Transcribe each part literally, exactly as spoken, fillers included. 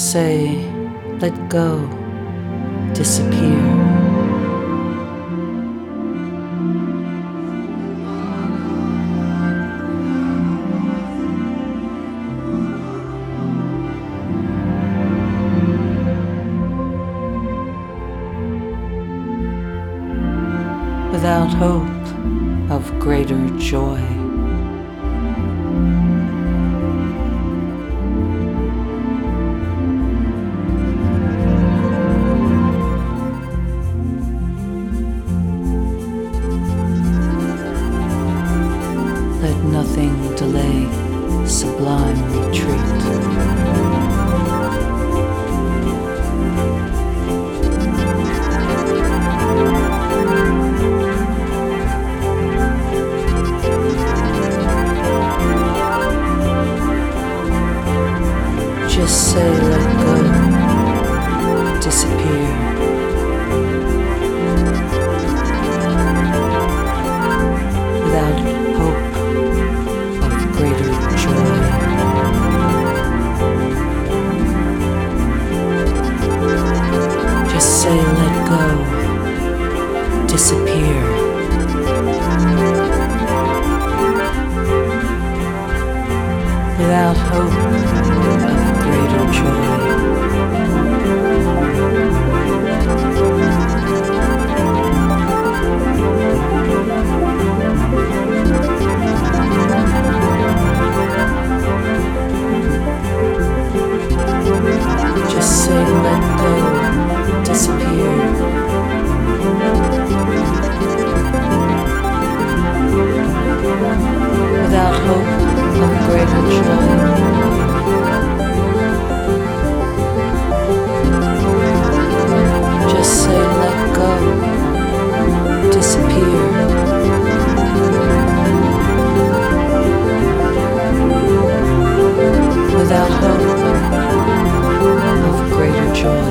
Just say, let go, disappear. Without hope of greater joy. Let nothing delay sublime retreat. Just say let go, disappear. Without hope of greater joy. Just say let go, disappear. Without hope of greater joy. Just say let go, disappear. Without hope of greater joy. Just say let go, disappear. Without hope of greater joy.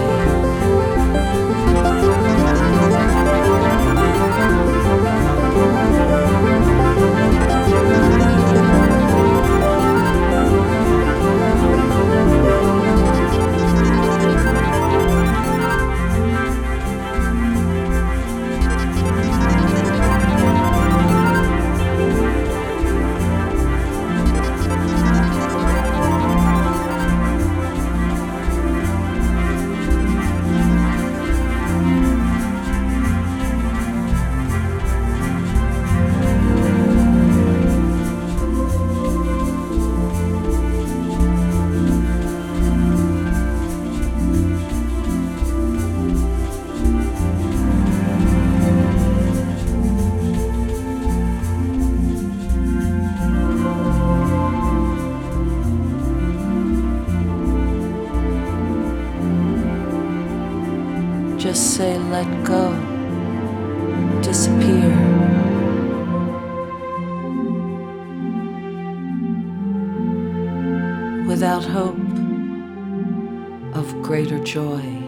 Just say let go, disappear. Without hope of greater joy.